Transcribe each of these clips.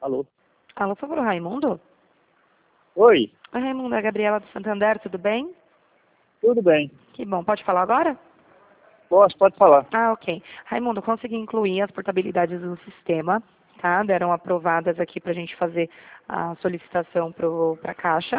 Alô? Alô, por favor, Raimundo? Oi, Oi, Raimundo, é a Gabriela do Santander, tudo bem? tudo bem? Que bom, pode falar agora? Posso, pode falar. Ah, ok. Raimundo, consegui incluir as portabilidades no sistema, tá? Deram aprovadas aqui para a gente fazer a solicitação para a Caixa.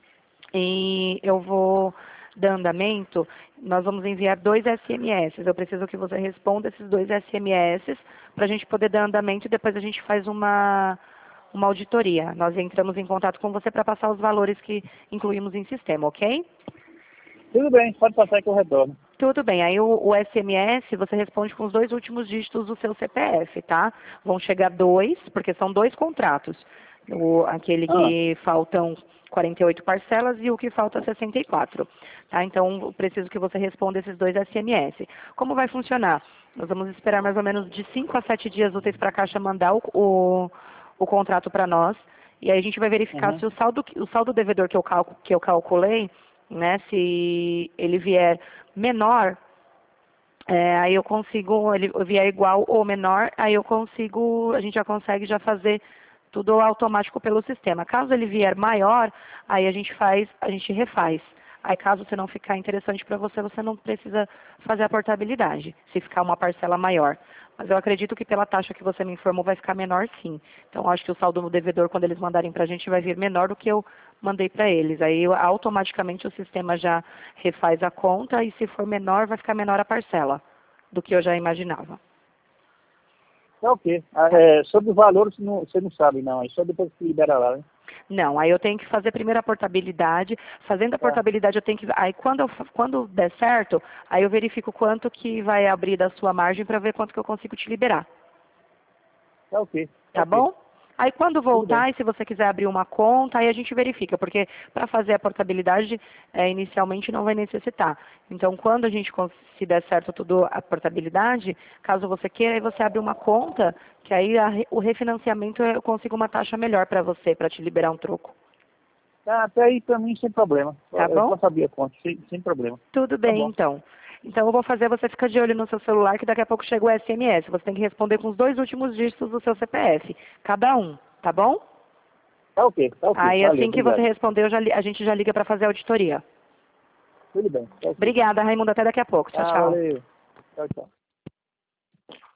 E eu vou dar andamento, nós vamos enviar 2 SMS. Eu preciso que você responda esses 2 SMS para a gente poder dar andamento e depois a gente faz uma auditoria. Nós entramos em contato com você para passar os valores que incluímos em sistema, ok? Tudo bem, pode passar que eu retorno. Tudo bem. Aí o SMS você responde com os 2 últimos dígitos do seu CPF, tá? Vão chegar 2, porque são 2 contratos. Aquele Ah, que faltam 48 parcelas e o que falta 64. Tá? Então, eu preciso que você responda esses 2 SMS. Como vai funcionar? Nós vamos esperar mais ou menos de 5 a 7 dias úteis para a Caixa mandar o contrato para nós. E aí a gente vai verificar uhum. se o saldo devedor que eu calculei, né, se ele vier menor, aí eu consigo, ele vier igual ou menor, aí eu consigo, a gente já consegue já fazer tudo automático pelo sistema. Caso ele vier maior, aí a gente refaz. Aí caso você não ficar interessante para você, você não precisa fazer a portabilidade, se ficar uma parcela maior. Mas eu acredito que pela taxa que você me informou vai ficar menor sim. Então eu acho que o saldo no devedor, quando eles mandarem para a gente, vai vir menor do que eu mandei para eles. Aí automaticamente o sistema já refaz a conta e se for menor, vai ficar menor a parcela do que eu já imaginava. É o quê? Tá? Sobre o valor você não sabe, não. É só depois que libera lá, né? Não, aí eu tenho que fazer primeiro a portabilidade. Fazendo a Tá, portabilidade, eu tenho que. Aí quando der certo, aí eu verifico quanto que vai abrir da sua margem para ver quanto que eu consigo te liberar. tá ok, tá Tá ok. bom? Aí quando Tudo bem. voltar, e se você quiser abrir uma conta, aí a gente verifica, porque para fazer a portabilidade, inicialmente não vai necessitar. Então, quando a gente, se der certo tudo a portabilidade, caso você queira, aí você abre uma conta, que aí o refinanciamento eu consigo uma taxa melhor para você, para te liberar um troco. Tá, até aí pra mim sem problema. Tá Eu bom? só sabia a conta, sem problema. Tudo Tá bem, bom. então. Então, eu vou fazer você ficar de olho no seu celular, que daqui a pouco chega o SMS. Você tem que responder com os 2 últimos dígitos do seu CPF, cada um, tá bom? Tá ok. Aí, Valeu, assim que você obrigado. responder, a gente já liga para fazer a auditoria. Tudo bem, tá ok. Obrigada, Raimundo. Até daqui a pouco. Tchau, Ah, tchau. valeu. Tchau, tchau.